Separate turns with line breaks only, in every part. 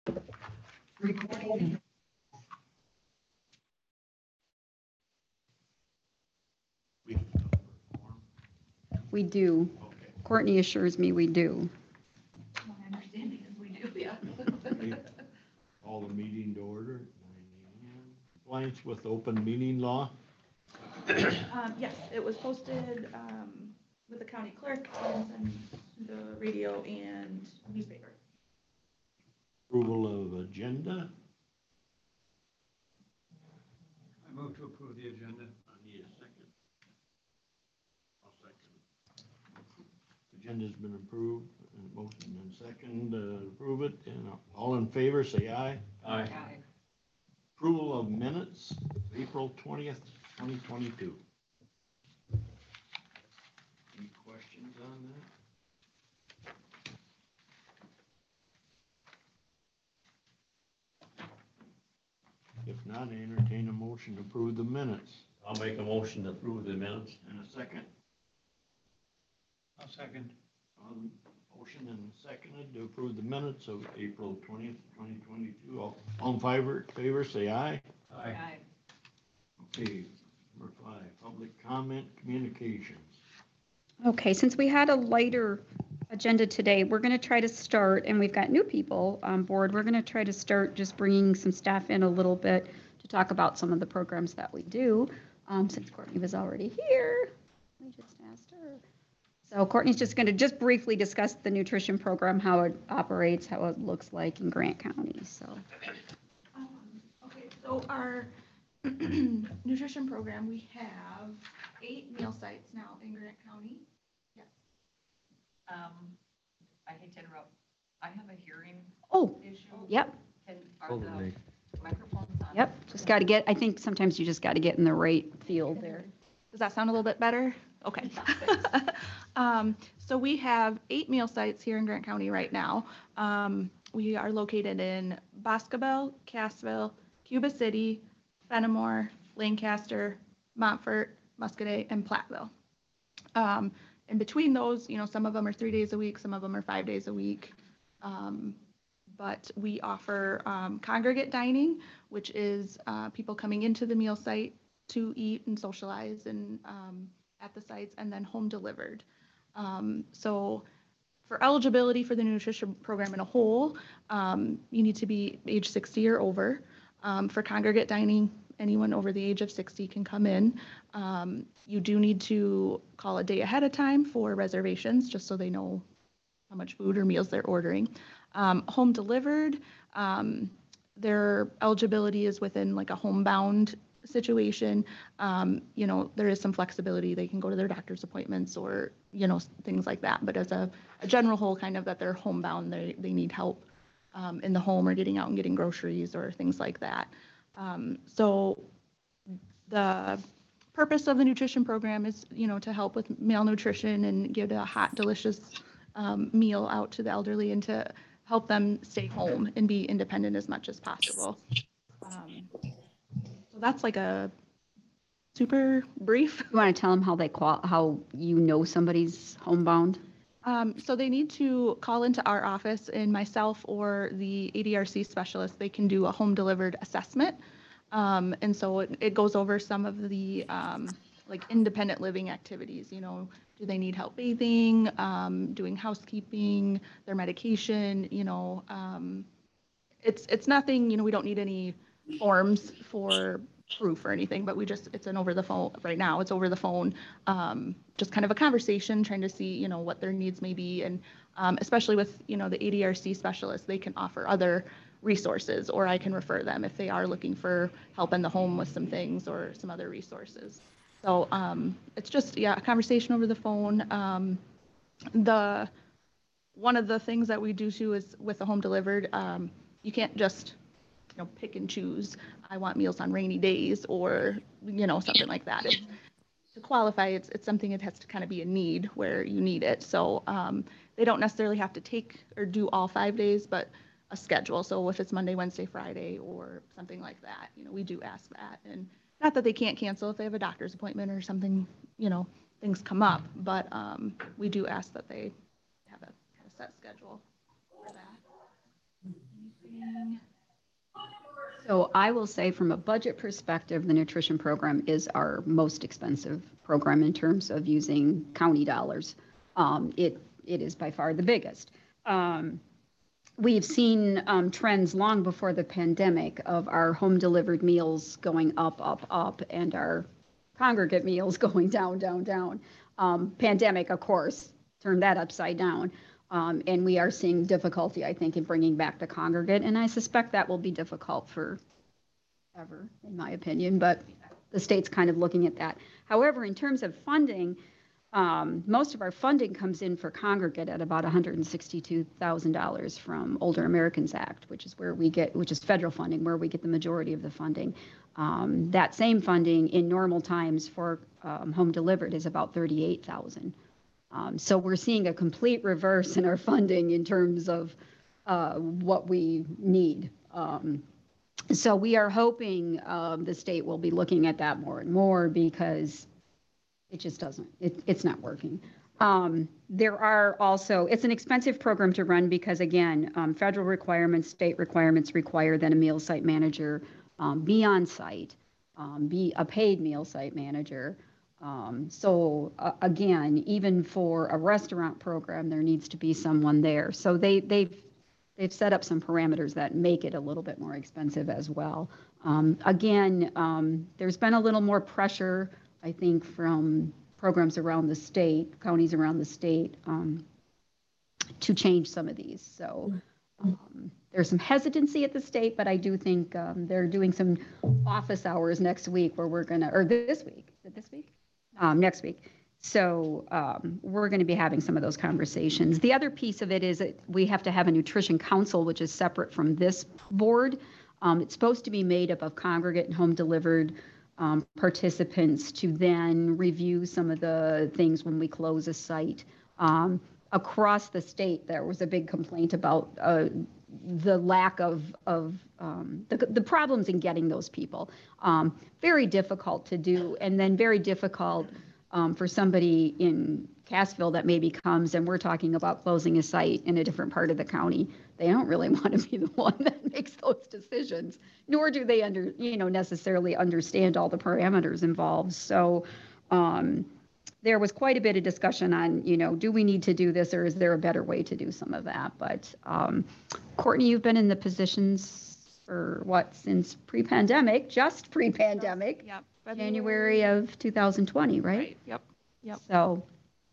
Recording.
We do.
Okay.
Courtney assures me we do.
My understanding is we do, yeah.
Call the meeting to order. 9 a.m. Compliance with open meeting law.
Yes, it was posted with the county clerk and the radio and newspaper.
Approval of agenda.
I move to approve the agenda.
I need a second. I'll second. Agenda's been approved, and motion and second to approve it, and all in favor, say aye.
Aye.
Approval of minutes, April 20th, 2022. Any questions on that? If not, I entertain a motion to approve the minutes.
I'll make a motion to approve the minutes.
And a second.
I'll second.
Motion and seconded to approve the minutes of April 20th, 2022. All in favor, say aye.
Aye.
Okay, number 5, public comment communications.
Okay, since we had a lighter agenda today, we're going to try to start, and we've got new people on board, we're going to try to start just bringing some staff in a little bit to talk about some of the programs that we do. Since Courtney was already here, we just asked her. So Courtney's just going to just briefly discuss the nutrition program, how it operates, how it looks like in Grant County, so.
Okay, so our nutrition program, we have 8 meal sites now in Grant County. Yes.
I hate to interrupt. I have a hearing
Oh,
issue.
yep,
Are the microphones on?
yep, just got to get, I think sometimes you just got to get in the right field there.
Does that sound a little bit better? Okay. So we have 8 meal sites here in Grant County right now. We are located in Boscobel, Cassville, Cuba City, Fenimore, Lancaster, Montfort, Muscoda, and Platteville. In between those, some of them are 3 days a week, some of them are 5 days a week. But we offer congregate dining, which is people coming into the meal site to eat and socialize and at the sites, and then home delivered. So for eligibility for the nutrition program in a whole, you need to be age 60 or over. For congregate dining, anyone over the age of 60 can come in. You do need to call a day ahead of time for reservations, just so they know how much food or meals they're ordering. Home delivered, their eligibility is within like a homebound situation. There is some flexibility. They can go to their doctor's appointments or, things like that. But as a general whole, kind of that they're homebound, they need help in the home or getting out and getting groceries or things like that. So the purpose of the nutrition program is, to help with malnutrition and give a hot, delicious meal out to the elderly and to help them stay home and be independent as much as possible. So that's like a super brief.
You want to tell them how how somebody's homebound?
So they need to call into our office, and myself or the ADRC specialist, they can do a home delivered assessment. And so it goes over some of the like independent living activities. Do they need help bathing, doing housekeeping, their medication? It's nothing. We don't need any forms for proof or anything, but it's an over the phone right now. It's over the phone, just kind of a conversation, trying to see, what their needs may be. And especially with, the ADRC specialist, they can offer other resources, or I can refer them if they are looking for help in the home with some things or some other resources. So it's just, a conversation over the phone. One of the things that we do too is with the home delivered, you can't just pick and choose. I want meals on rainy days or, something like that. To qualify, it's something it has to kind of be a need where you need it. So they don't necessarily have to take or do all 5 days, but a schedule. So if it's Monday, Wednesday, Friday, or something like that, we do ask that. And not that they can't cancel if they have a doctor's appointment or something, things come up, but we do ask that they have a set schedule for that.
So I will say from a budget perspective, the nutrition program is our most expensive program in terms of using county dollars. It is by far the biggest. We've seen trends long before the pandemic of our home delivered meals going up, and our congregate meals going down. Pandemic, of course, turned that upside down. And we are seeing difficulty, I think, in bringing back the congregate. And I suspect that will be difficult forever, in my opinion, but the state's kind of looking at that. However, in terms of funding, most of our funding comes in for congregate at about $162,000 from Older Americans Act, which is federal funding, where we get the majority of the funding. That same funding in normal times for home delivered is about $38,000. So we're seeing a complete reverse in our funding in terms of what we need. So we are hoping the state will be looking at that more and more, because it just doesn't, it's not working. There are also, it's an expensive program to run because, again, federal requirements, state requirements require that a meal site manager be on site, be a paid meal site manager. So again, even for a restaurant program, there needs to be someone there. So they've set up some parameters that make it a little bit more expensive as well. Again, there's been a little more pressure, I think, from programs around the state, counties around the state, to change some of these. So there's some hesitancy at the state, but I do think they're doing some office hours next week where we're going to, or this week, is it this week? Next week. So we're going to be having some of those conversations. The other piece of it is that we have to have a nutrition council, which is separate from this board. It's supposed to be made up of congregate and home delivered participants to then review some of the things when we close a site. Across the state, there was a big complaint about the lack of the problems in getting those people. Very difficult to do, and then very difficult for somebody in Cassville that maybe comes and we're talking about closing a site in a different part of the county. They don't really want to be the one that makes those decisions, nor do they necessarily understand all the parameters involved. So there was quite a bit of discussion on, do we need to do this, or is there a better way to do some of that? But Courtney, you've been in the positions for since pre-pandemic, just pre-pandemic,
Yep.
January of 2020, right?
Yep.
So,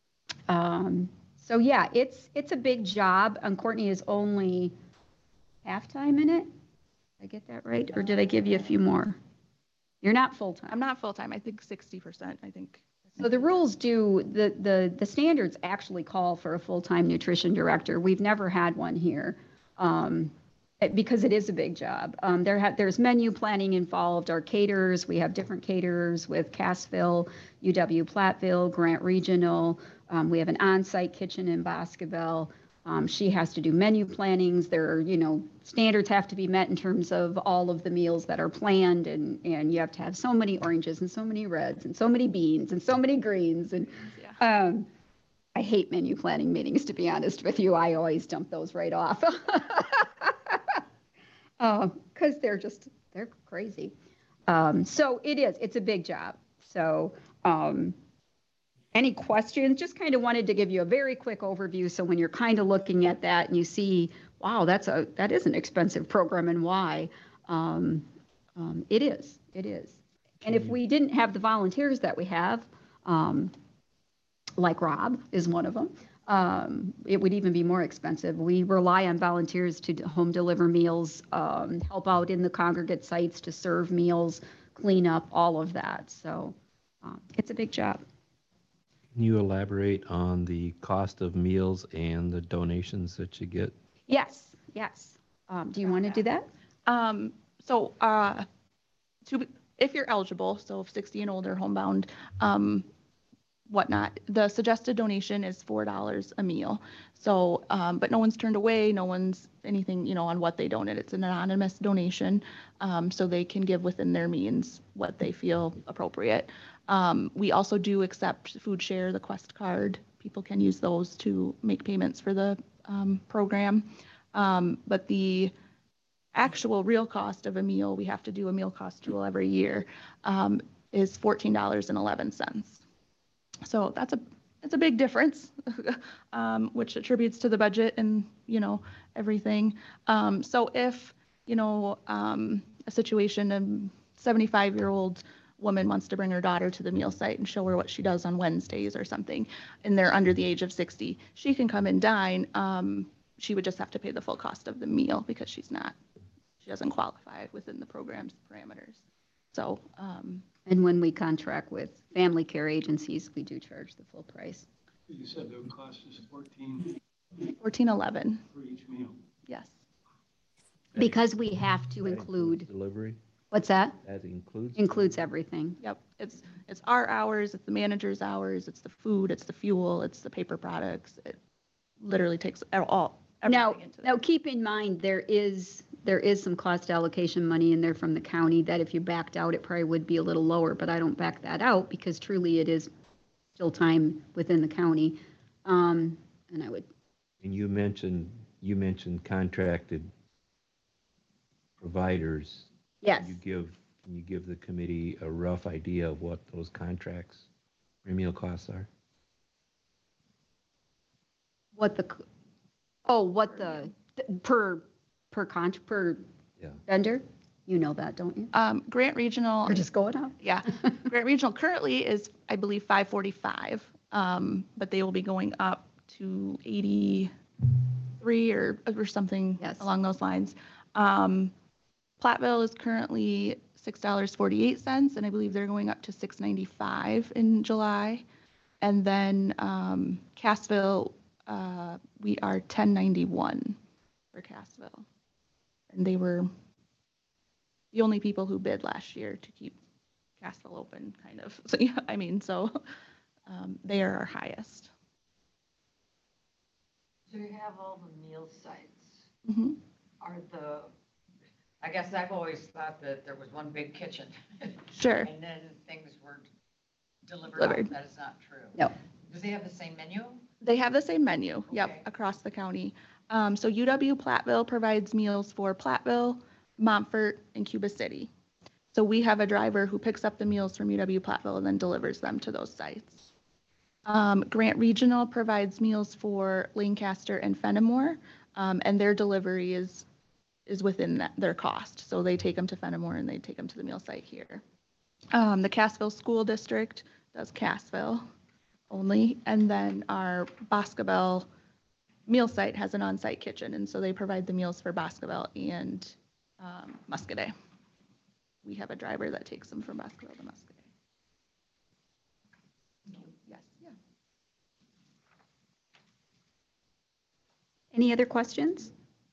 yeah, it's a big job. Courtney is only half-time in it. Did I get that right? Or did I give you a few more? You're not full-time.
I'm not full-time. I think 60%, I think.
So the rules the standards actually call for a full-time nutrition director. We've never had one here because it is a big job. There's menu planning involved, our caterers. We have different caterers with Cassville, UW Platteville, Grant Regional. We have an on-site kitchen in Boscobel. She has to do menu plannings. Standards have to be met in terms of all of the meals that are planned, and you have to have so many oranges and so many reds and so many beans and so many greens. And I hate menu planning meetings, to be honest with you. I always dump those right off because they're crazy. So it's a big job. So any questions? Just kind of wanted to give you a very quick overview. So when you're kind of looking at that and you see, wow, that is an expensive program, and why? It is. And if we didn't have the volunteers that we have, like Rob is one of them, it would even be more expensive. We rely on volunteers to home deliver meals, help out in the congregate sites to serve meals, clean up, all of that. So it's a big job.
Can you elaborate on the cost of meals and the donations that you get?
Yes. Do you want to do that?
If you're eligible, so if 60 and older, homebound, whatnot, the suggested donation is $4 a meal. So, but no one's turned away, no one's anything, on what they donate. It's an anonymous donation, so they can give within their means what they feel appropriate. We also do accept Food Share, the Quest card. People can use those to make payments for the program. But the actual real cost of a meal, we have to do a meal cost rule every year, is $14.11. So it's a big difference, which attributes to the budget and, everything. So if, a situation, a 75-year-old woman wants to bring her daughter to the meal site and show her what she does on Wednesdays or something, and they're under the age of 60, she can come and dine. She would just have to pay the full cost of the meal because she doesn't qualify within the program's parameters. So,
And when we contract with family care agencies, we do charge the full price.
You said the cost is 14
$14.11,
for each meal.
yes.
Because we have to
That
include,
includes delivery?
what's that?
That includes?
Includes everything.
Yep, it's our hours, it's the manager's hours, it's the food, it's the fuel, it's the paper products. It literally takes
Now,
everything into
now
that.
keep in mind, there is some cost allocation money in there from the county that if you backed out, it probably would be a little lower, but I don't back that out because truly it is still time within the county. And I would,
And you mentioned contracted providers.
yes,
Can you give the committee a rough idea of what those contracts for meal costs are?
what the per
Yeah.
vendor? You know that, don't you?
Grant Regional,
Or just going up?
yeah, Grant Regional currently is, I believe, $545, but they will be going up to 83 or something
Yes.
along those lines. Platteville is currently $6.48, and I believe they're going up to $6.95 in July. And then Cassville, we are $10.91 for Cassville. And they were the only people who bid last year to keep Cassville open, kind of. So, yeah, I mean, they are our highest.
So you have all the meal sites.
Mhm.
I guess I've always thought that there was one big kitchen.
Sure.
And then things were delivered out.
Delivered.
That is not true.
No.
Do they have the same menu?
They have the same menu, yep,
Okay.
across the county. So UW Platteville provides meals for Platteville, Montfort, and Cuba City. So we have a driver who picks up the meals from UW Platteville and then delivers them to those sites. Grant Regional provides meals for Lancaster and Fenimore, and their delivery is within their cost. So they take them to Fenimore and they take them to the meal site here. The Cassville School District does Cassville only, and then our Boscobel meal site has an on-site kitchen, and so they provide the meals for Boscobel and Muscadet. We have a driver that takes them from Boscobel to Muscadet. Yes, yeah.
Any other questions?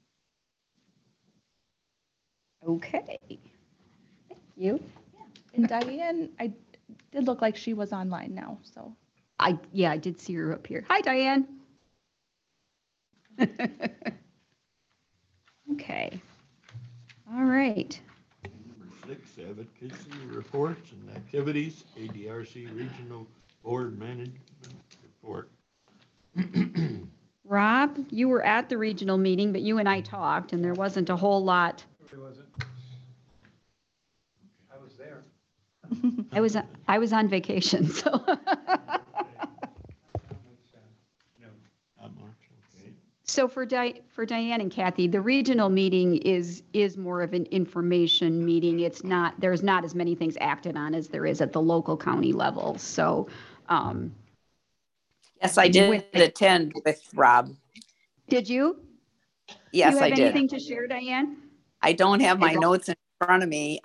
Okay. Thank you.
And Diane, I did look like she was online now, so.
I did see her up here. Hi, Diane. Okay. All right.
Number 6, advocacy reports and activities, ADRC Regional Board Management Report.
Rob, you were at the regional meeting, but you and I talked, and there wasn't a whole lot.
It wasn't. I was there.
I was on vacation, so.
No.
Not much, okay.
So for Diane and Kathy, the regional meeting is more of an information meeting. There's not as many things acted on as there is at the local county level. So,
Yes, I did attend with Rob.
did you?
Yes,
Do you
I
have
did.
anything to share, Diane?
I don't have my notes in front of me.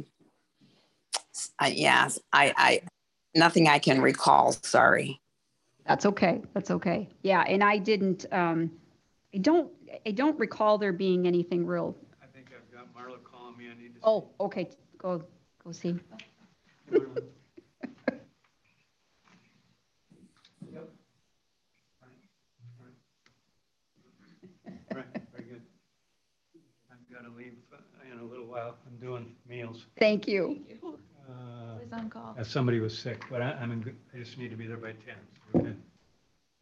Yes, I nothing I can recall. Sorry.
That's okay. That's okay. Yeah, and I didn't. I don't recall there being anything real.
I think I've got Marla calling me. I need to.
Oh, okay. Go see.
Yep. Right, very good. I've got to leave in a little while. I'm doing meals.
Thank you.
Always on call.
Somebody was sick, but I'm in good, I just need to be there by 10. So we're good.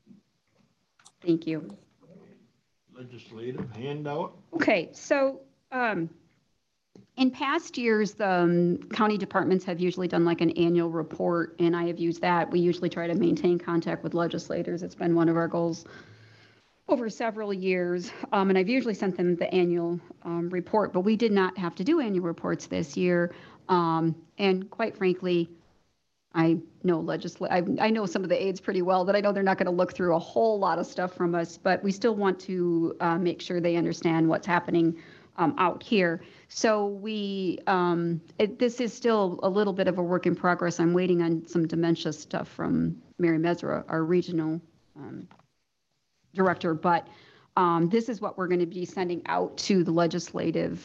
Thank you.
Legislative handout.
Okay, so In past years, the county departments have usually done like an annual report, and I have used that. We usually try to maintain contact with legislators. It's been one of our goals over several years, and I've usually sent them the annual report, but we did not have to do annual reports this year. And quite frankly, I know I know some of the aides pretty well, that I know they're not going to look through a whole lot of stuff from us, but we still want to make sure they understand what's happening out here. So this is still a little bit of a work in progress. I'm waiting on some dementia stuff from Mary Mesra, our regional director, but this is what we're going to be sending out to the legislators.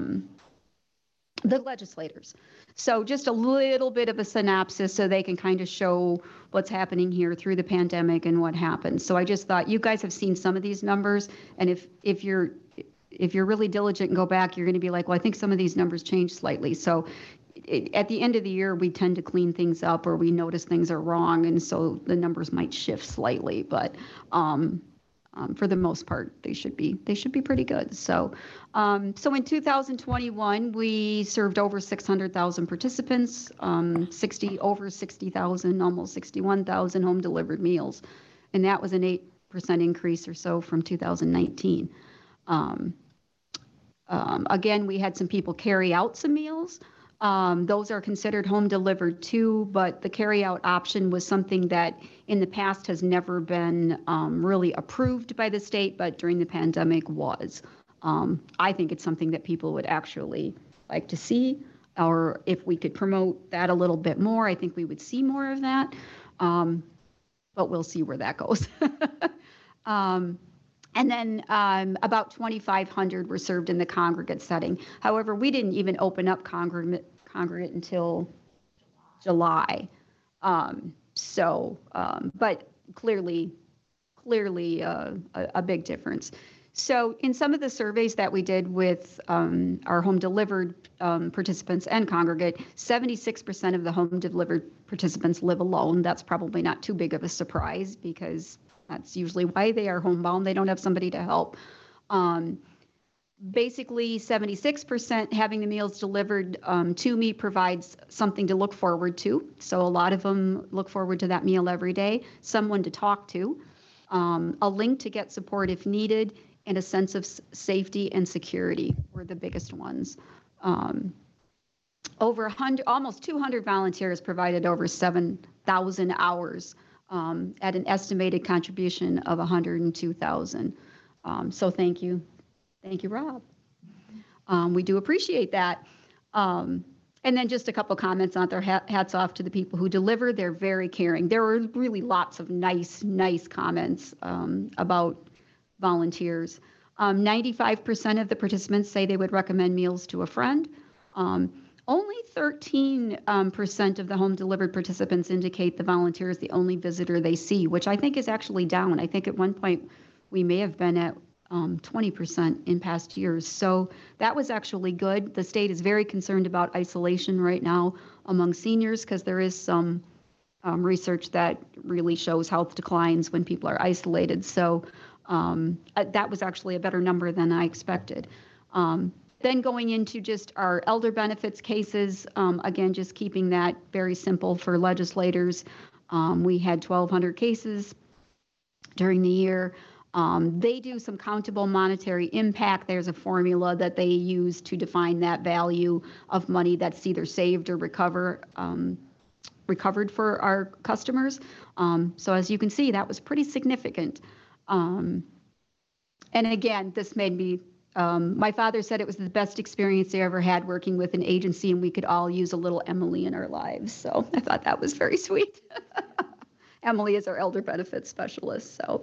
So just a little bit of a synopsis so they can kind of show what's happening here through the pandemic and what happened. So I just thought, you guys have seen some of these numbers, and if you're really diligent and go back, you're going to be like, well, I think some of these numbers changed slightly. So at the end of the year, we tend to clean things up, or we notice things are wrong, and so the numbers might shift slightly. But for the most part, they should be pretty good. So in 2021, we served over 600,000 participants, over 60,000, almost 61,000 home delivered meals, and that was an 8% increase or so from 2019. Again, we had some people carry out some meals. Those are considered home delivered too, but the carry out option was something that in the past has never been really approved by the state, but during the pandemic was. I think it's something that people would actually like to see, or if we could promote that a little bit more, I think we would see more of that. But we'll see where that goes. And then about 2,500 were served in the congregate setting. However, we didn't even open up congregate until July. But clearly a big difference. So in some of the surveys that we did with our home delivered participants and congregate, 76% of the home delivered participants live alone. That's probably not too big of a surprise, because that's usually why they are homebound. They don't have somebody to help. Basically, 76% having the meals delivered to me provides something to look forward to. So a lot of them look forward to that meal every day, someone to talk to, a link to get support if needed, and a sense of safety and security were the biggest ones. Almost 200 volunteers provided over 7,000 hours at an estimated contribution of $102,000. So thank you. Thank you, Rob. We do appreciate that. And then just a couple comments on their hats off to the people who deliver. They're very caring. There were really lots of nice comments about volunteers. 95% of the participants say they would recommend meals to a friend. Only 13% of the home delivered participants indicate the volunteer is the only visitor they see, which I think is actually down. I think at one point we may have been at 20% in past years. So that was actually good. The state is very concerned about isolation right now among seniors, because there is some research that really shows health declines when people are isolated. So that was actually a better number than I expected. Then going into just our elder benefits cases, again, just keeping that very simple for legislators. We had 1,200 cases during the year. They do some countable monetary impact. There's a formula that they use to define that value of money that's either saved or recovered for our customers. So as you can see, that was pretty significant. And again, this made me, my father said it was the best experience they ever had working with an agency, and we could all use a little Emily in our lives. So I thought that was very sweet. Emily is our elder benefits specialist. So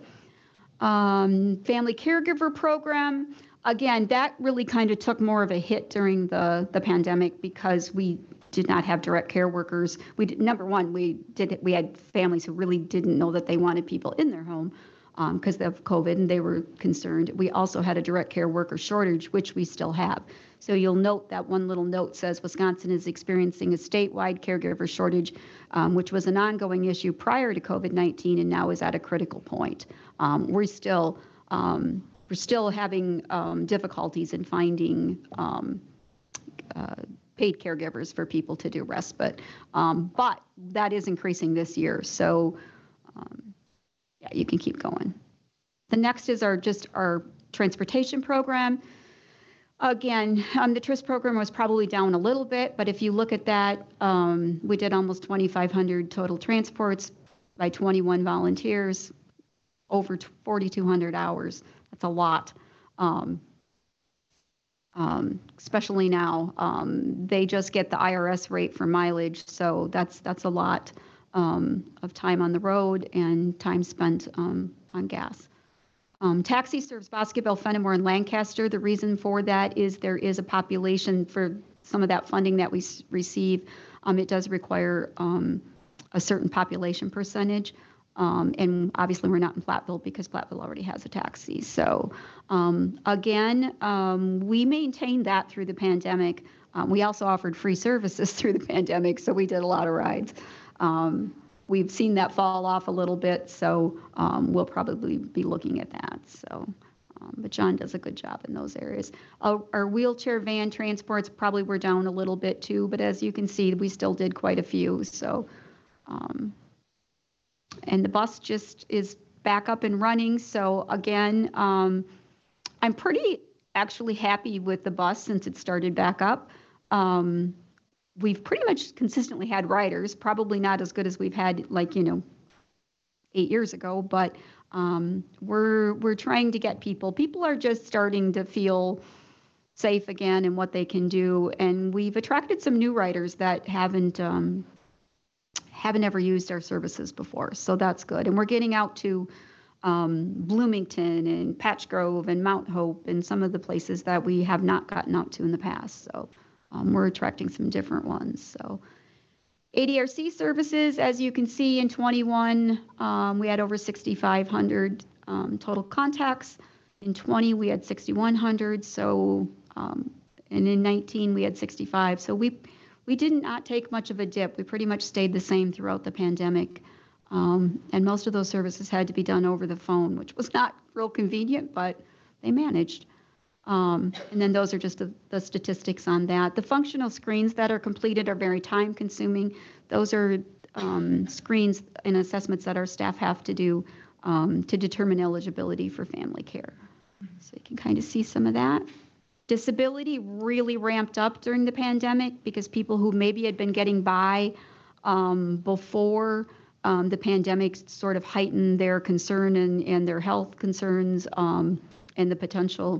family caregiver program, again, that really kind of took more of a hit during the pandemic, because we did not have direct care workers. Number one, we had families who really didn't know that they wanted people in their home because of COVID, and they were concerned. We also had a direct care worker shortage, which we still have. So you'll note that one little note says Wisconsin is experiencing a statewide caregiver shortage, which was an ongoing issue prior to COVID-19 and now is at a critical point. We're still we're still having difficulties in finding paid caregivers for people to do respite. But that is increasing this year. So yeah, you can keep going. The next is our transportation program. Again, the TRIS program was probably down a little bit, but if you look at that, we did almost 2,500 total transports by 21 volunteers, over 4,200 hours. That's a lot. Especially now, they just get the IRS rate for mileage, so that's a lot of time on the road and time spent on gas. Taxi serves Boscobel, Fenimore, and Lancaster. The reason for that is there is a population for some of that funding that we receive. It does require a certain population percentage. And obviously we're not in Platteville because Platteville already has a taxi. So again, we maintained that through the pandemic. We also offered free services through the pandemic, so we did a lot of rides. We've seen that fall off a little bit, so we'll probably be looking at that. So, but John does a good job in those areas. Our wheelchair van transports probably were down a little bit too, but as you can see, we still did quite a few. So, and the bus just is back up and running. So again, I'm pretty actually happy with the bus since it started back up. We've pretty much consistently had riders, probably not as good as we've had 8 years ago, but we're trying to get people. People are just starting to feel safe again and what they can do. And we've attracted some new riders that haven't ever used our services before. So that's good. And we're getting out to Bloomington and Patch Grove and Mount Hope and some of the places that we have not gotten out to in the past. So we're attracting some different ones. So ADRC services, as you can see in 21, we had over 6,500 total contacts. In 20, we had 6,100. So, and in 19, we had 65. So we did not take much of a dip. We pretty much stayed the same throughout the pandemic. And most of those services had to be done over the phone, which was not real convenient, but they managed. And then those are just the statistics on that. The functional screens that are completed are very time consuming. Those are screens and assessments that our staff have to do to determine eligibility for family care. So you can kind of see some of that. Disability really ramped up during the pandemic because people who maybe had been getting by before the pandemic sort of heightened their concern and their health concerns and the potential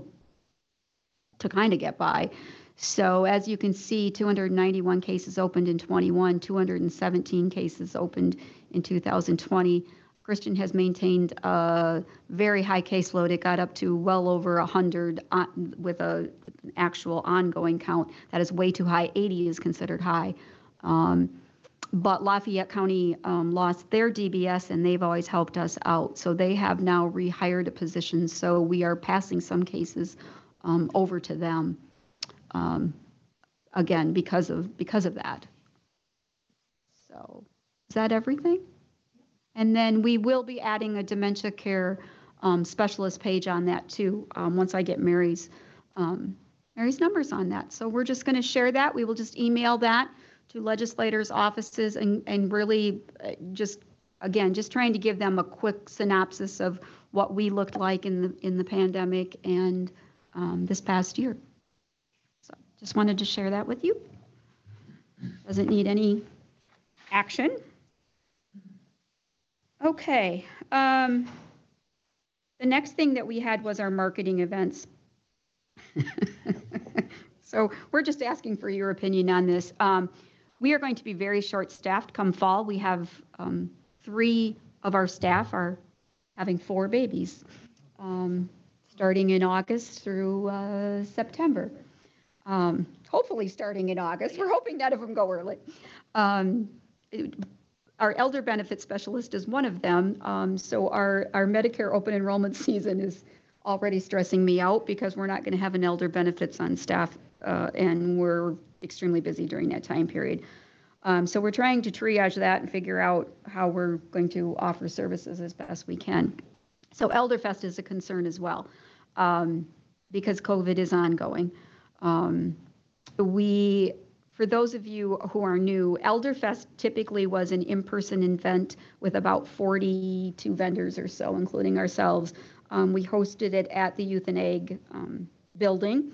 to kind of get by. So as you can see, 291 cases opened in 21, 217 cases opened in 2020. Christian has maintained a very high caseload. It got up to well over 100 with an actual ongoing count. That is way too high. 80 is considered high. But Lafayette County lost their DBS, and they've always helped us out. So they have now rehired a position. So we are passing some cases over to them, again, because of that. So is that everything? And then we will be adding a dementia care specialist page on that too, once I get Mary's numbers on that. So we're just going to share that. We will just email that to legislators' offices and really just trying to give them a quick synopsis of what we looked like in the pandemic and this past year. So just wanted to share that with you. Doesn't need any action. Okay. The next thing that we had was our marketing events. So we're just asking for your opinion on this. We are going to be very short-staffed come fall. We have 3 of our staff are having 4 babies, starting in August through September. Hopefully starting in August. We're hoping none of them go early. Our elder benefit specialist is one of them. So our Medicare open enrollment season is already stressing me out because we're not going to have an elder benefits on staff, and we're extremely busy during that time period. So we're trying to triage that and figure out how we're going to offer services as best we can. So Elderfest is a concern as well. because COVID is ongoing. For those of you who are new, Elderfest typically was an in-person event with about 42 vendors or so, including ourselves. We hosted it at the Youth and Ag building.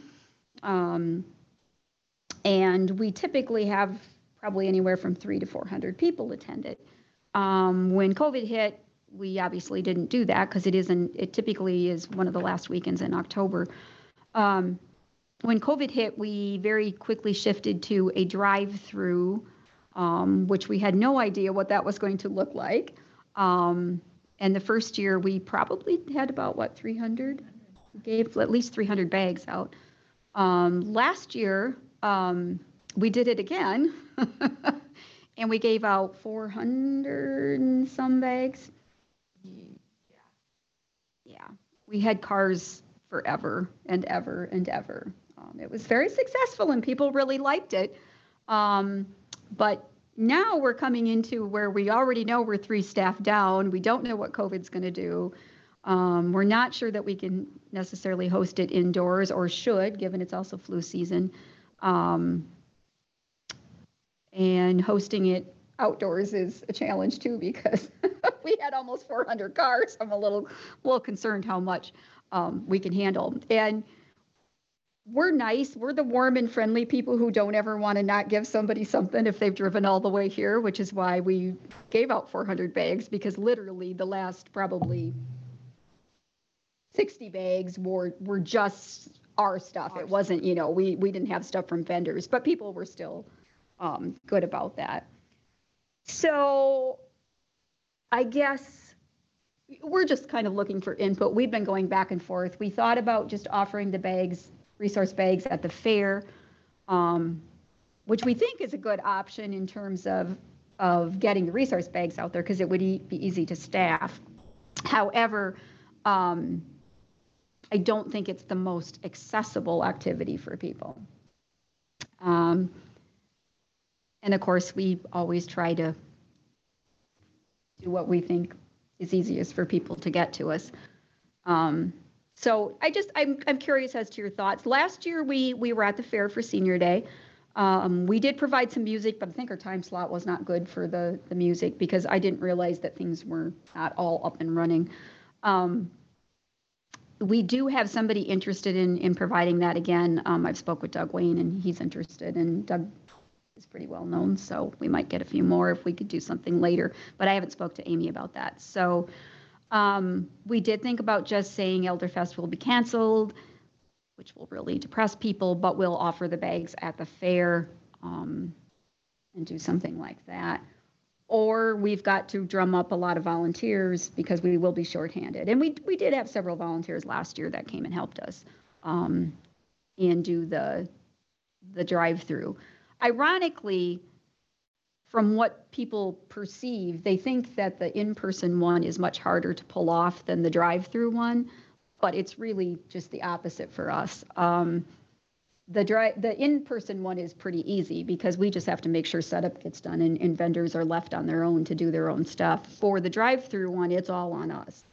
And we typically have probably anywhere from 300 to 400 people attend it. When COVID hit, we obviously didn't do that because it typically is one of the last weekends in October. When COVID hit, we very quickly shifted to a drive-through, which we had no idea what that was going to look like. And the first year, we probably had about, 300? We gave at least 300 bags out. Last year, we did it again, and we gave out 400 and some bags. Yeah, we had cars forever and ever and ever. It was very successful and people really liked it. But now we're coming into where we already know we're 3 staff down. We don't know what COVID's going to do. We're not sure that we can necessarily host it indoors or should, given it's also flu season. And hosting it outdoors is a challenge too, because we had almost 400 cars. I'm a little concerned how much we can handle. And we're nice. We're the warm and friendly people who don't ever want to not give somebody something if they've driven all the way here, which is why we gave out 400 bags, because literally the last probably 60 bags were just our stuff. It wasn't, we didn't have stuff from vendors, but people were still good about that. So I guess we're just kind of looking for input. We've been going back and forth. We thought about just offering the bags, resource bags at the fair, which we think is a good option in terms of getting the resource bags out there, because it would be easy to staff. However, I don't think it's the most accessible activity for people. And of course, we always try to do what we think is easiest for people to get to us. So I'm curious as to your thoughts. Last year, we were at the fair for Senior Day. We did provide some music, but I think our time slot was not good for the music, because I didn't realize that things were not all up and running. We do have somebody interested in providing that again. I've spoke with Doug Wayne, and he's interested, and Doug is pretty well known, so we might get a few more if we could do something later, but I haven't spoke to Amy about that. So we did think about just saying Elderfest will be canceled, which will really depress people, but we'll offer the bags at the fair and do something like that. Or we've got to drum up a lot of volunteers, because we will be shorthanded. And we did have several volunteers last year that came and helped us and do the drive-through. Ironically, from what people perceive, they think that the in-person one is much harder to pull off than the drive-through one, but it's really just the opposite for us. The in-person one is pretty easy, because we just have to make sure setup gets done and vendors are left on their own to do their own stuff. For the drive-through one, it's all on us.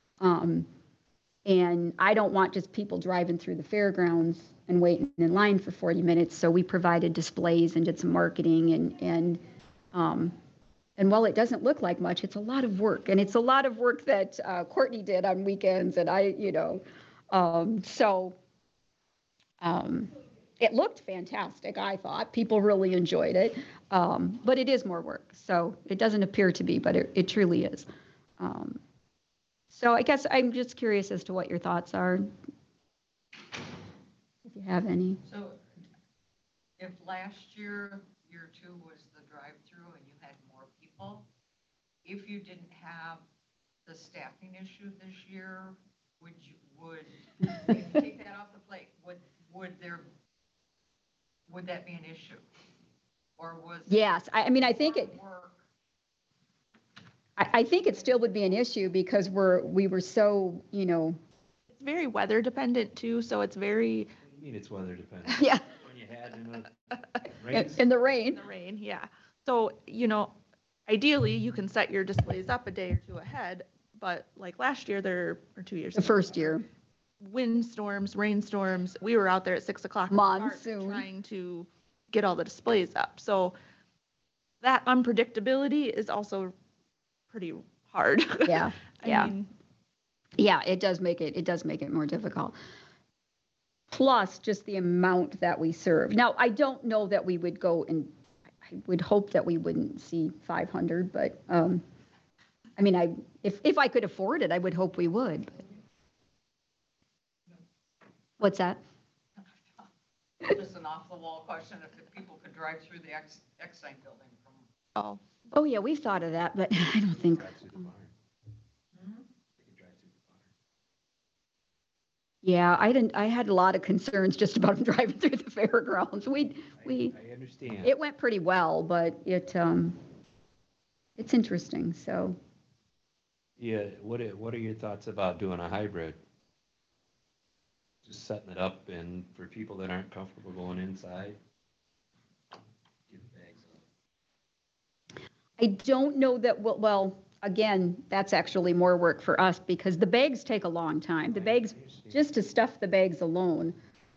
And I don't want just people driving through the fairgrounds and waiting in line for 40 minutes. So we provided displays and did some marketing, and while it doesn't look like much, it's a lot of work, and it's a lot of work that Courtney did on weekends, and it looked fantastic. I thought people really enjoyed it, but it is more work. So it doesn't appear to be, but it truly is. So I guess I'm just curious as to what your thoughts are, if you have any.
So if last year 2 was the drive-through and you had more people, if you didn't have the staffing issue this year, would take that off the plate? Would that be an issue? Or was
Yes, I mean, I think it.
Work?
I think it still would be an issue, because we were so,
It's very weather dependent too, so it's very
I mean, it's weather dependent.
yeah,
When you had rains.
in the rain.
in the rain, yeah. So, ideally you can set your displays up a day or 2 ahead, but like last year or 2 years
The
ago,
first year.
windstorms, rainstorms. We were out there at 6 o'clock in the park
Monsoon.
trying to get all the displays up. So that unpredictability is also pretty hard.
Yeah,
I
yeah.
mean,
Yeah, it does make it more difficult. Plus just the amount that we serve. Now, I don't know that we would go and I would hope that we wouldn't see 500, but I mean, if I could afford it, I would hope we would. But. What's that?
Just an off-the-wall question, if people could drive through the Exide building from.
oh,
Oh yeah, we've thought of that, but I don't think.
Drive through the barn.
Mhm.
They could drive through the barn.
Yeah, I had a lot of concerns just about them driving through the fairgrounds. We
I understand.
it went pretty well, but it's interesting. So
Yeah, what are your thoughts about doing a hybrid? Just setting it up and for people that aren't comfortable going inside? Get the bags up.
I don't know that well, again, that's actually more work for us because the bags take a long time. The bags, just to stuff the bags alone.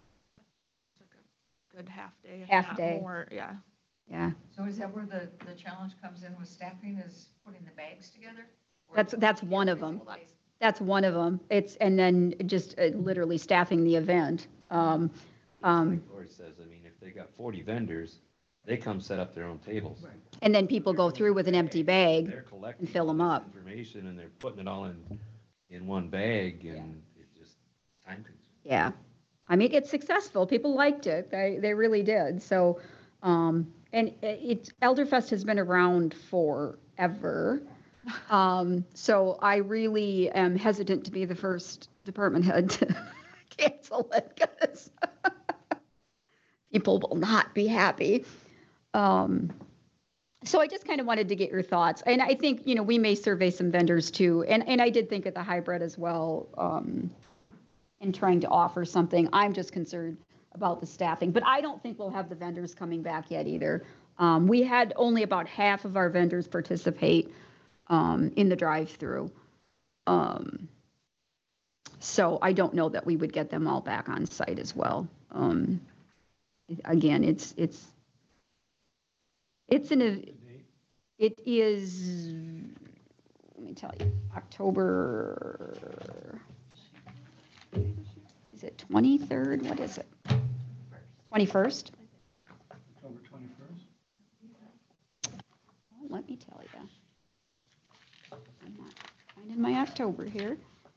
good half day. if
Half
not
day.
More, yeah.
Yeah,
So is that where the challenge comes in with staffing, is putting the bags together? Or
that's one of them.
Well, that's-
That's one of them. And then just literally staffing the event.
Like Lori says, I mean, if they got 40 vendors, they come set up their own tables.
And then people go through with an empty bag.
They're collecting
fill
all
'em
this
up.
information and they're putting it all in one bag and it's just time consuming.
Yeah. I mean, it's successful. People liked it. They really did. So, and Elderfest has been around forever. So I really am hesitant to be the first department head to cancel it because people will not be happy. So I just kind of wanted to get your thoughts. And I think, we may survey some vendors too. And I did think of the hybrid as well, in trying to offer something. I'm just concerned about the staffing, but I don't think we'll have the vendors coming back yet either. We had only about half of our vendors participate in the drive-through. So I don't know that we would get them all back on site as well. Again, it is, let me tell you, October, is it 23rd? What is it? 21st?
October 21st?
Well, let me tell you. I'm not finding my October here.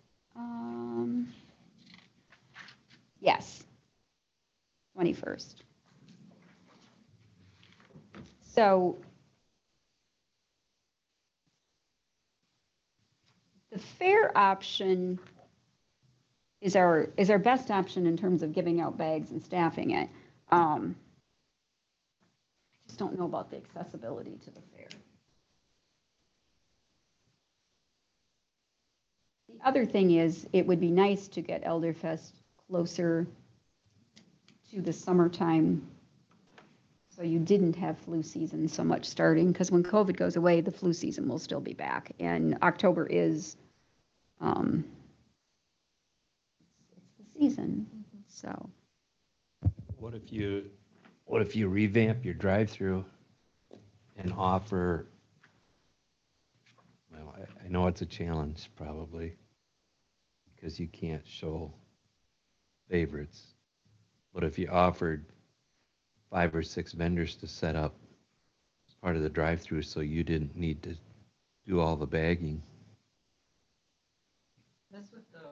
Yes, 21st. So the fair option is our best option in terms of giving out bags and staffing it. I just don't know about the accessibility to the fair. The other thing is, it would be nice to get Elderfest closer to the summertime, so you didn't have flu season so much starting, because when COVID goes away, the flu season will still be back, and October is, it's the season, so.
What if you revamp your drive-through and offer, well, I know it's a challenge probably, because you can't show favorites. But if you offered 5 or 6 vendors to set up as part of the drive-through so you didn't need to do all the bagging.
That's what the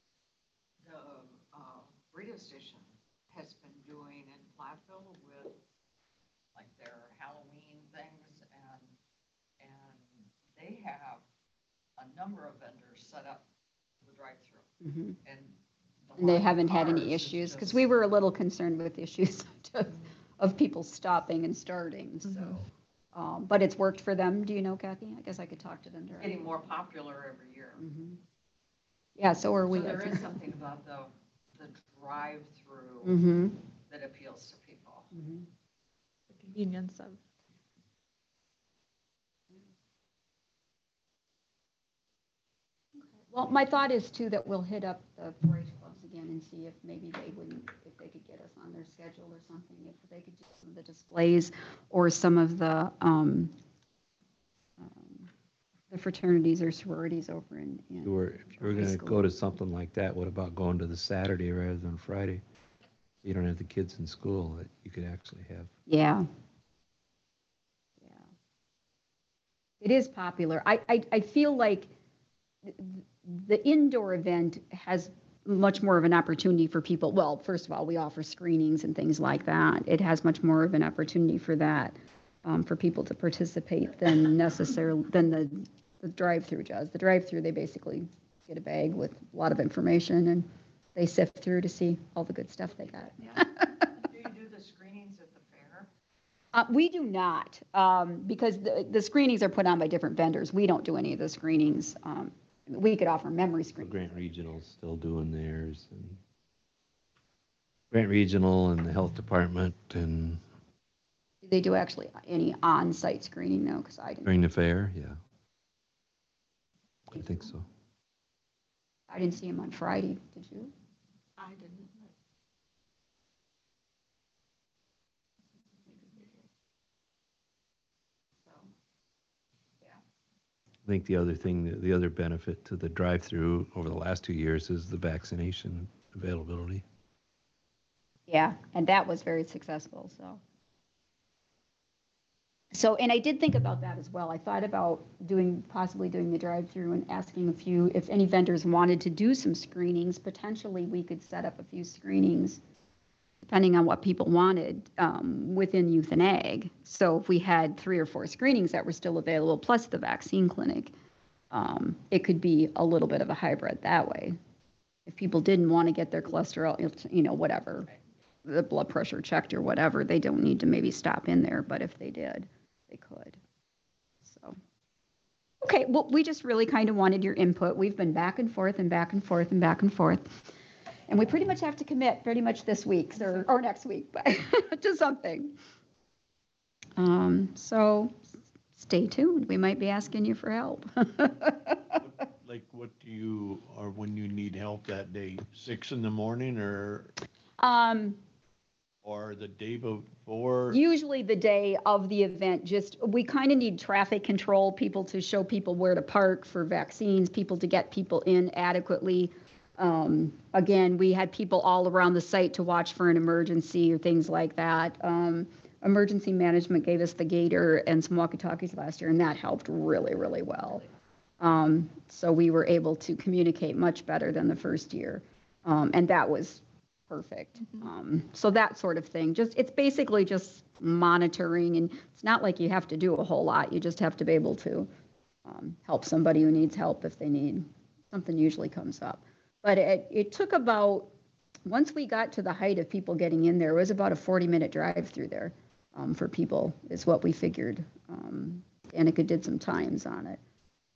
radio station has been doing in Platteville with like their Halloween things, and they have a number of vendors set up the drive-through.
Mhm.
And
And they
line of
haven't had
cars
any
is
issues, because
just-
we were a little concerned with issues of people stopping and starting, so. But it's worked for them, do you know, Kathy? I guess I could talk to them directly.
Getting more popular every year.
Mhm. Yeah, so are we.
So there is something about the drive-through
Mm-hmm.
that appeals to people.
Mm-hmm.
The convenience of.
Well, my thought is too that we'll hit up the 4-H clubs again and see if maybe if they could get us on their schedule or something, if they could do some of the displays or some of the fraternities or sororities over in.
If you were
high
gonna
school.
go to something like that, what about going to the Saturday rather than Friday? You don't have the kids in school that you could actually have.
Yeah. Yeah. It is popular. I feel like the indoor event has much more of an opportunity for people. Well, first of all, we offer screenings and things like that. It has much more of an opportunity for that, for people to participate than the drive-through does. The drive-through, they basically get a bag with a lot of information and they sift through to see all the good stuff they got.
Yeah.
Do you do the screenings at the fair?
We do not, because the screenings are put on by different vendors. We don't do any of the screenings. We could offer memory screenings.
Grant Regional's still doing theirs, and Grant Regional and the Health Department, and
They do actually any on-site screening though, because I didn't.
during the fair, yeah. I think so.
I didn't see him on Friday. Did you?
I didn't.
I think the other thing, the other benefit to the drive-through over the last 2 years is the vaccination availability.
Yeah, and that was very successful. So, and I did think about that as well. I thought about possibly doing the drive-through and asking a few, if any vendors wanted to do some screenings, potentially we could set up a few screenings depending on what people wanted within youth and ag. So if we had 3 or 4 screenings that were still available, plus the vaccine clinic, it could be a little bit of a hybrid that way. If people didn't want to get their cholesterol, whatever, the blood pressure checked or whatever, they don't need to maybe stop in there. But if they did, they could. So, okay, well, we just really kind of wanted your input. We've been back and forth and back and forth and back and forth. And we pretty much have to commit pretty much this week or next week but to something. So stay tuned. We might be asking you for help.
Like, what do you, or when you need help that day, 6 in the morning or the day before?
Usually the day of the event, we kind of need traffic control, people to show people where to park for vaccines, people to get people in adequately. Again, we had people all around the site to watch for an emergency or things like that. Emergency management gave us the gator and some walkie-talkies last year, and that helped really, really well. So we were able to communicate much better than the first year. And that was perfect. So that sort of thing, it's basically just monitoring, and it's not like you have to do a whole lot. You just have to be able to help somebody who needs help if they need something usually comes up. But it took about, once we got to the height of people getting in there, it was about a 40-minute drive through there for people, is what we figured. Annika did some times on it.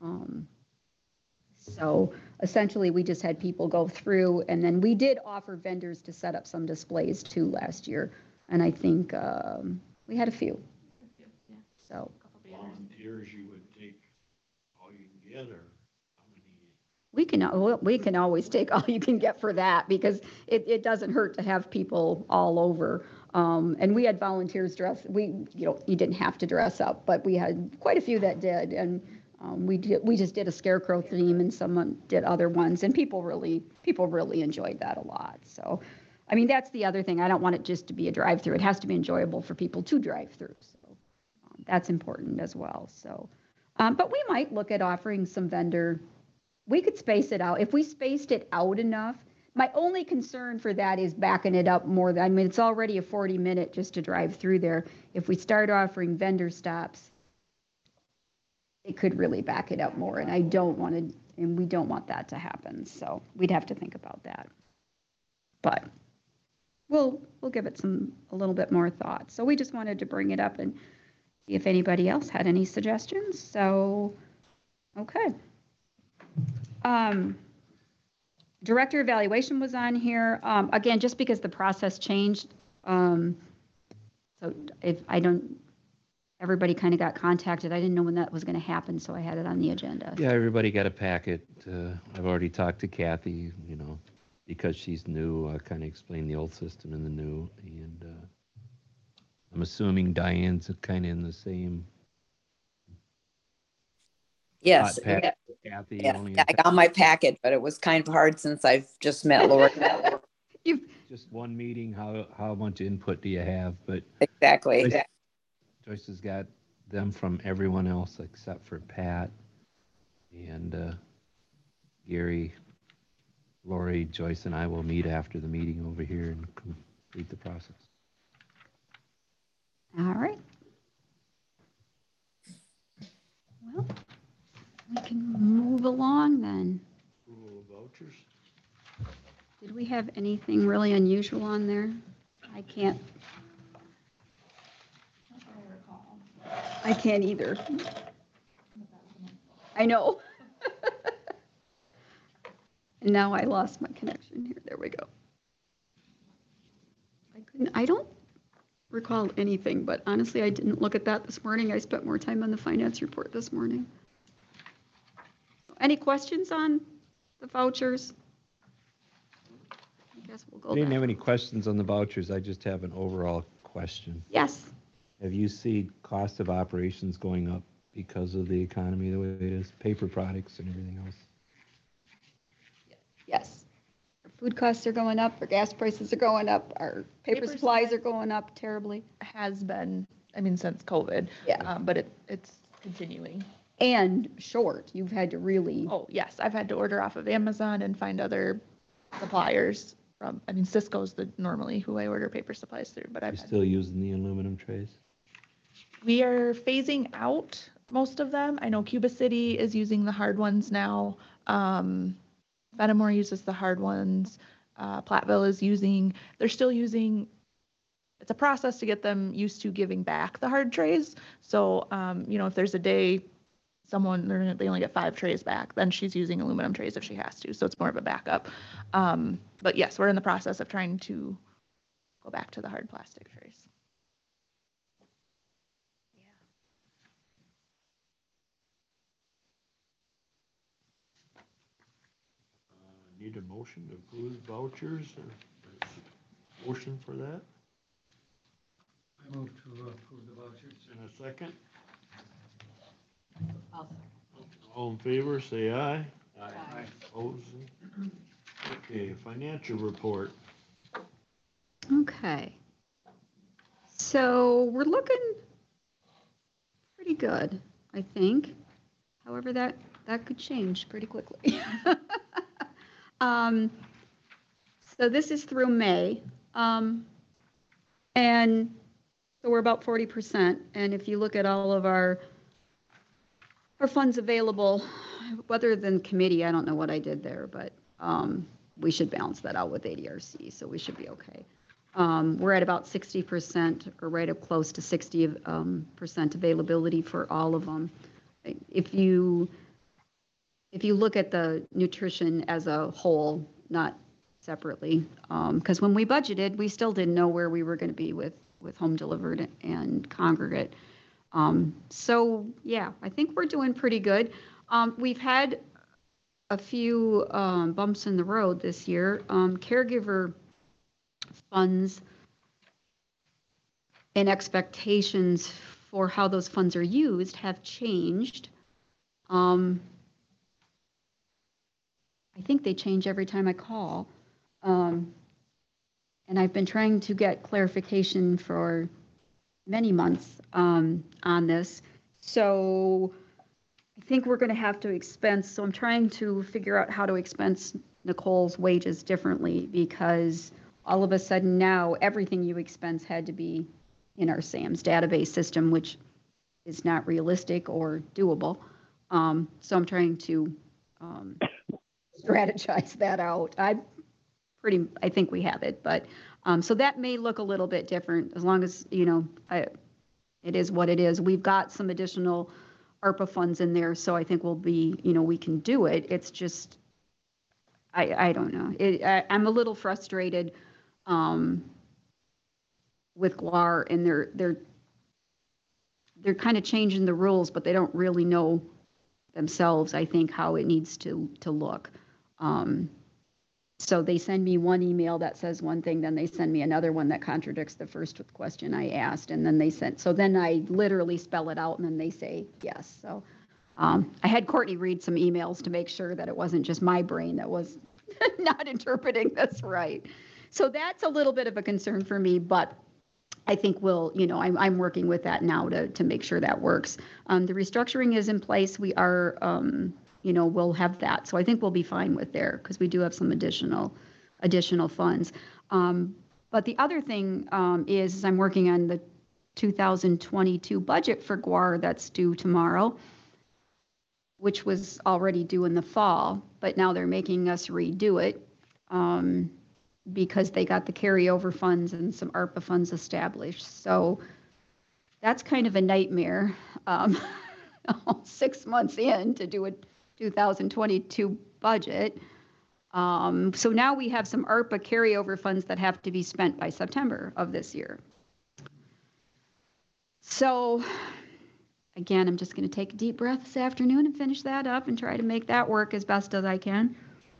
So essentially, we just had people go through, and then we did offer vendors to set up some displays too last year. And I think we had a few.
Yeah.
So.
Volunteers you would take all you can get, or how many?
We can always take all you can get for that, because it doesn't hurt to have people all over. And we had volunteers you didn't have to dress up, but we had quite a few that did. And we just did a scarecrow theme, and someone did other ones, and people really enjoyed that a lot. So, I mean, that's the other thing. I don't want it just to be a drive-through. It has to be enjoyable for people to drive through. So that's important as well. So, but we might look at offering some vendor. We could space it out. If we spaced it out enough, my only concern for that is backing it up more. I mean, it's already a 40-minute just to drive through there. If we start offering vendor stops, it could really back it up more. And we don't want that to happen. So we'd have to think about that. But we'll give it a little bit more thought. So we just wanted to bring it up and see if anybody else had any suggestions. So, okay. Director evaluation was on here. Again, just because the process changed. So everybody kind of got contacted. I didn't know when that was going to happen, so I had it on the agenda.
Yeah, everybody got a packet. I've already talked to Kathy, because she's new, kind of explain the old system and the new. And I'm assuming Diane's kind of in the same
Yes.
spot,
Yeah,
Kathy,
yeah,
only
yeah, I got my packet, but it was kind of hard since I've just met Lori.
You've,
just one meeting. How much input do you have? But
Exactly.
Joyce has got them from everyone else except for Pat and Gary. Lori, Joyce, and I will meet after the meeting over here and complete the process.
all right. Well, we can move along then.
Approval of vouchers?
Did we have anything really unusual on there? I can't. I can't either. I know. And now I lost my connection here. There we go. I don't recall anything, but honestly, I didn't look at that this morning. I spent more time on the finance report this morning. Any questions on the vouchers? I guess we'll go
I didn't
there.
have any questions on the vouchers. I just have an overall question.
Yes.
Have you seen cost of operations going up because of the economy the way it is, paper products and everything else?
Yes. Our food costs are going up, our gas prices are going up, our paper
Paper
supplies
supplies.
are going up terribly.
Has been, I mean, since COVID.
Yeah.
But it's continuing.
And short, you've had to really,
Oh, yes, I've had to order off of Amazon and find other suppliers from, I mean, Cisco's normally who I order paper supplies through, but
You're
I've
still using the aluminum trays?
we are phasing out most of them. I know Cuba City is using the hard ones now. Fenimore uses the hard ones. Platteville is using, they're still using, it's a process to get them used to giving back the hard trays. So, if there's a day they only get 5 trays back, then she's using aluminum trays if she has to. So it's more of a backup. But yes, we're in the process of trying to go back to the hard plastic trays.
Need a motion to approve vouchers or motion for that?
I move to approve the vouchers.
In a second,
I'll second.
all in favor, say aye.
Aye.
Opposing? Okay, financial report.
okay. So we're looking pretty good, I think. However, that could change pretty quickly. So this is through May. And so we're about 40%. And if you look at all of our funds available, other than committee, I don't know what I did there, but we should balance that out with ADRC, so we should be okay. We're at about 60% or right up close to 60% availability for all of them. If you look at the nutrition as a whole, not separately, because when we budgeted, we still didn't know where we were going to be with home delivered and congregate. So yeah, I think we're doing pretty good. We've had a few bumps in the road this year. Caregiver funds and expectations for how those funds are used have changed. I think they change every time I call. And I've been trying to get clarification for many months on this. So I think we're going to have to expense. So I'm trying to figure out how to expense Nicole's wages differently, because all of a sudden now everything you expense had to be in our SAMS database system, which is not realistic or doable. So I'm trying to strategize that out. I think we have it, but so that may look a little bit different as long as, it is what it is. We've got some additional ARPA funds in there, so I think we'll be, we can do it. It's just, I don't know. I'm a little frustrated with GWAR, and they're kind of changing the rules, but they don't really know themselves, I think, how it needs to look. So they send me one email that says one thing, then they send me another one that contradicts the first question I asked, and then so then I literally spell it out, and then they say yes. So I had Courtney read some emails to make sure that it wasn't just my brain that was not interpreting this right. So that's a little bit of a concern for me, but I think I'm working with that now to make sure that works. The restructuring is in place. We are, we'll have that. So I think we'll be fine with there because we do have some additional funds. But the other thing is I'm working on the 2022 budget for GWAR that's due tomorrow, which was already due in the fall, but now they're making us redo it because they got the carryover funds and some ARPA funds established. So that's kind of a nightmare. 6 months in to do a 2022 budget. So now we have some ARPA carryover funds that have to be spent by September of this year. So again, I'm just going to take a deep breath this afternoon and finish that up and try to make that work as best as I can.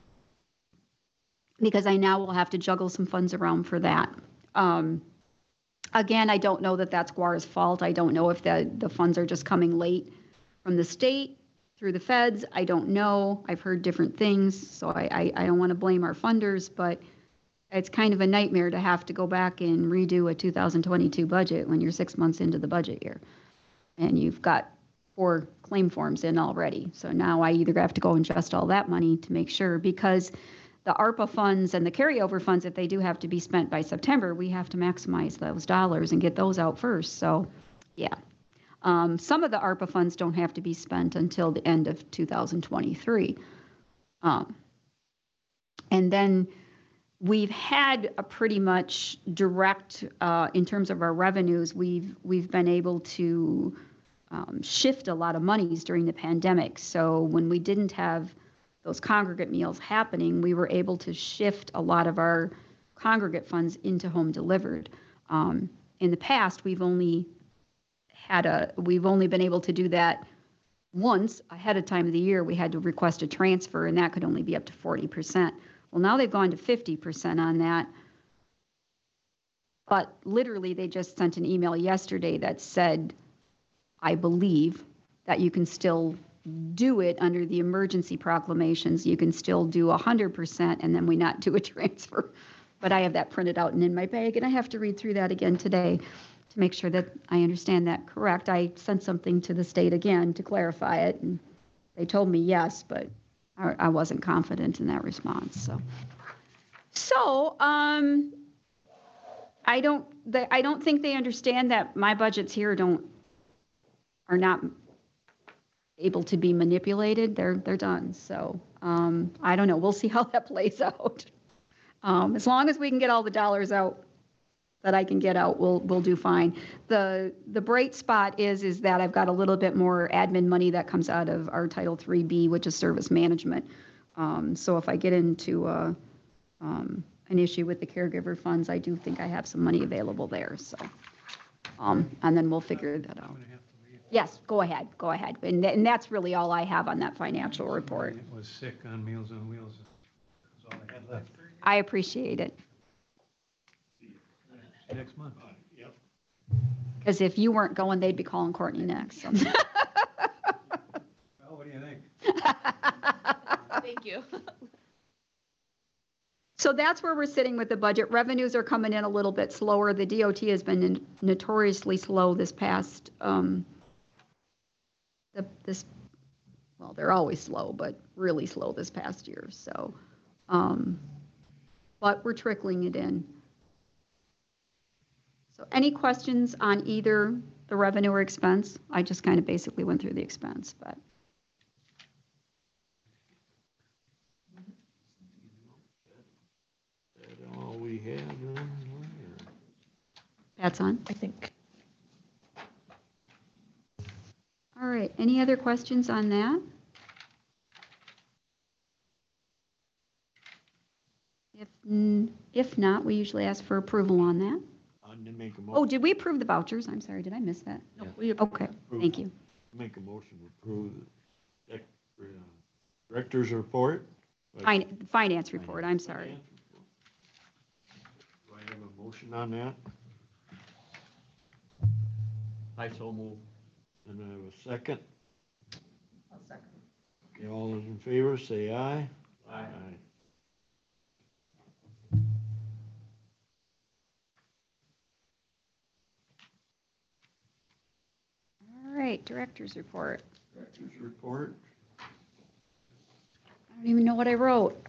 Because I now will have to juggle some funds around for that. Again, I don't know that that's GWAR's fault. I don't know if the funds are just coming late from the state through the feds. I don't know. I've heard different things, so I don't want to blame our funders, but it's kind of a nightmare to have to go back and redo a 2022 budget when you're 6 months into the budget year. And you've got 4 claim forms in already. So now I either have to go ingest all that money to make sure, because the ARPA funds and the carryover funds, if they do have to be spent by September, we have to maximize those dollars and get those out first. So, yeah. Some of the ARPA funds don't have to be spent until the end of 2023. And then we've had a pretty much direct, in terms of our revenues, we've been able to shift a lot of monies during the pandemic. So when we didn't have those congregate meals happening, we were able to shift a lot of our congregate funds into home delivered. In the past, we've only been able to do that once ahead of time of the year. We had to request a transfer, and that could only be up to 40%. Well, now they've gone to 50% on that. But literally, they just sent an email yesterday that said, I believe, that you can still do it under the emergency proclamations. You can still do 100%, and then we not do a transfer. But I have that printed out and in my bag, and I have to read through that again today to make sure that I understand that correct. I sent something to the state again to clarify it, and they told me yes, but I wasn't confident in that response. So I don't think they understand that my budgets here are not able to be manipulated. They're done. So I don't know. We'll see how that plays out. As long as we can get all the dollars out that I can get out, we'll do fine. The bright spot is that I've got a little bit more admin money that comes out of our Title III-B, which is service management. So if I get into an issue with the caregiver funds, I do think I have some money available there. So, and then we'll figure that out. Yes, go ahead. And that's really all I have on that financial report.
It was sick on Meals on Wheels. That's all I had left.
I appreciate it.
Next month.
Yep.
Because if you weren't going, they'd be calling Courtney next. So.
Well, what do you think?
Thank you.
So that's where we're sitting with the budget. Revenues are coming in a little bit slower. The DOT has been notoriously slow this past, well, they're always slow, but really slow this past year. So, but we're trickling it in. So any questions on either the revenue or expense? I just kind of basically went through the expense, but.
That all we have on here?
That's on.
I think.
All right. Any other questions on that? If not, we usually ask for approval on that.
To make a
Oh,
motion.
did we approve the vouchers? I'm sorry, did I miss that?
No,
Yeah.
we
Okay, thank you.
Make a motion to approve the director's report.
Finance report, I'm sorry.
Finance report. Do I have a motion on that?
I so move.
And I have a second.
I'll second.
Okay, all those in favor, say aye.
Aye.
All right, director's report.
Director's report.
I don't even know what I wrote.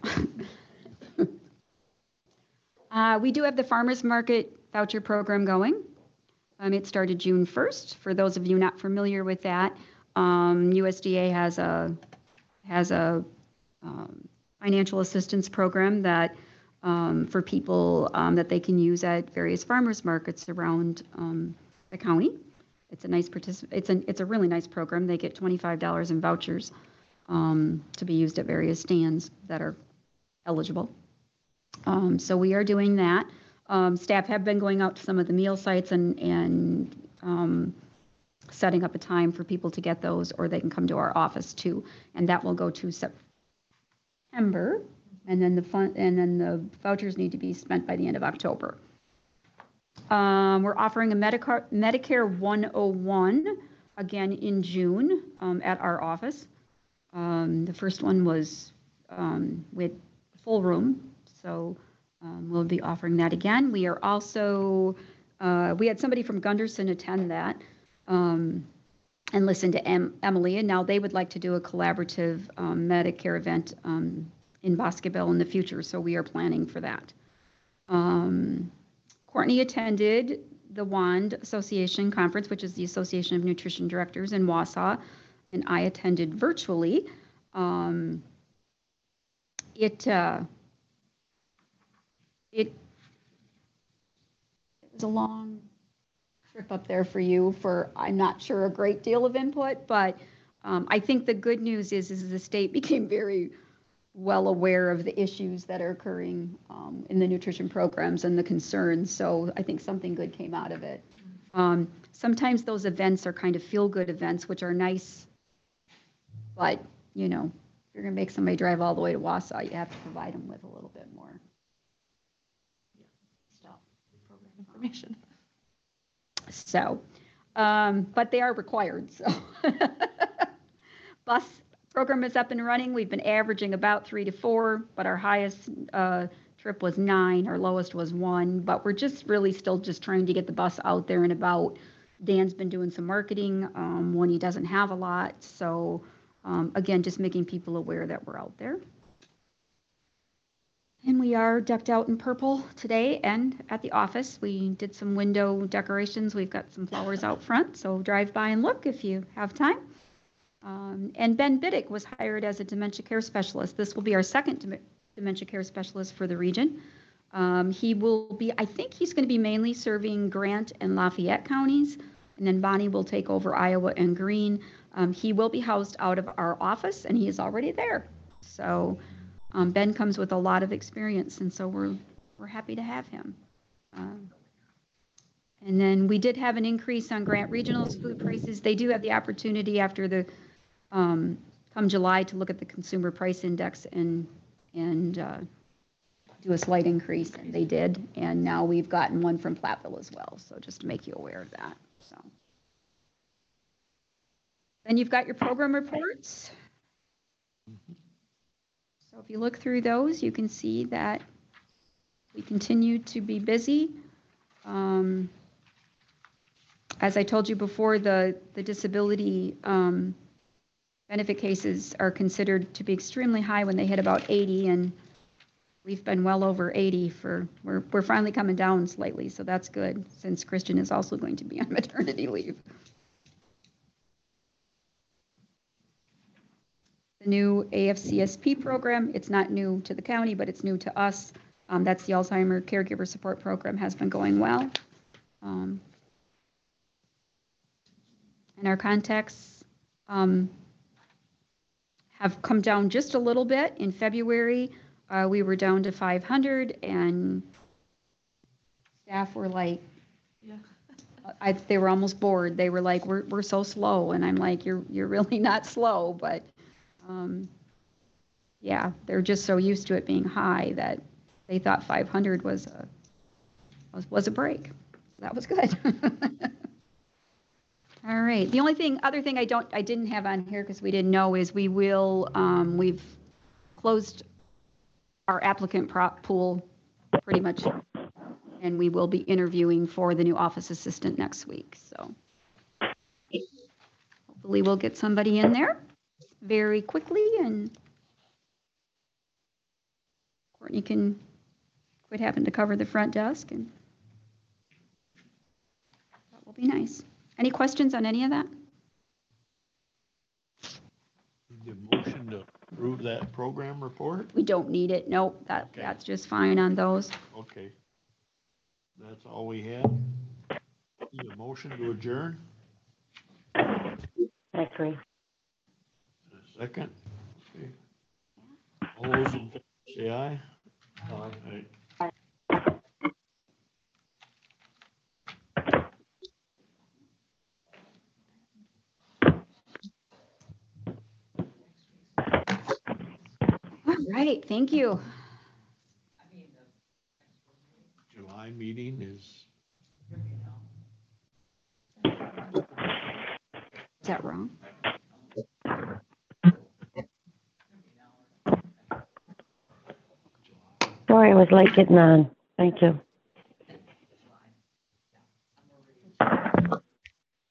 We do have the farmer's market voucher program going. It started June 1st. For those of you not familiar with that, USDA has a financial assistance program that for people that they can use at various farmers markets around the county. It's a nice it's a really nice program. They get $25 in vouchers to be used at various stands that are eligible. So we are doing that. Staff have been going out to some of the meal sites and setting up a time for people to get those, or they can come to our office too. And that will go to September, and then the vouchers need to be spent by the end of October. We're offering a Medicare 101 again in June at our office. The first one was with full room, so we'll be offering that again. We are also, we had somebody from Gunderson attend that and listen to Emily, and now they would like to do a collaborative Medicare event in Boscobel in the future, so we are planning for that. Courtney attended the WAND Association Conference, which is the Association of Nutrition Directors in Wausau, and I attended virtually. It was a long trip up there for you for, I'm not sure, a great deal of input, but I think the good news is the state became very well aware of the issues that are occurring in the nutrition programs and the concerns. So I think something good came out of it. Sometimes those events are kind of feel-good events, which are nice, but you know, if you're going to make somebody drive all the way to Wausau, you have to provide them with a little bit more stuff,
Program information.
So, but they are required. So, bus program is up and running. We've been averaging about 3 to 4, but our highest trip was 9. Our lowest was 1. But we're just really still just trying to get the bus out there and about. Dan's been doing some marketing when he doesn't have a lot. So, again, just making people aware that we're out there. And we are decked out in purple today and at the office. We did some window decorations. We've got some flowers out front, so drive by and look if you have time. And Ben Biddick was hired as a dementia care specialist. This will be our second dementia care specialist for the region. He will be, I think he's going to be mainly serving Grant and Lafayette counties, and then Bonnie will take over Iowa and Greene. He will be housed out of our office, and he is already there. So Ben comes with a lot of experience, and so we're happy to have him. And then we did have an increase on Grant Regional's food prices. They do have the opportunity after the come July to look at the consumer price index and do a slight increase, and they did. And now we've gotten one from Platteville as well. So just to make you aware of that. So then you've got your program reports. So if you look through those, you can see that we continue to be busy. As I told you before, the disability benefit cases are considered to be extremely high when they hit about 80, and we've been well over 80 we're finally coming down slightly, so that's good, since Christian is also going to be on maternity leave. The new AFCSP program, it's not new to the county, but it's new to us. That's the Alzheimer Caregiver Support Program, has been going well. And our contacts have come down just a little bit. In February, we were down to 500, and staff were like,
Yeah.
they were almost bored. They were like, we're so slow. And I'm like, you're really not slow, but Yeah, they're just so used to it being high that they thought 500 was a break. That was good. All right. The only other thing I didn't have on here because we didn't know is we've closed our applicant pool pretty much, and we will be interviewing for the new office assistant next week. So hopefully we'll get somebody in there very quickly, and Courtney can quit having to cover the front desk, and that will be nice. Any questions on any of that?
The motion to approve that program report?
We don't need it. Nope,
Okay.
that's just fine on those.
Okay. That's all we have. Need a motion to adjourn?
I agree.
A second? Okay. All those in favor say aye. Aye.
All right, thank you.
July meeting is,
Is that wrong?
Sorry, I was late getting on. Thank you.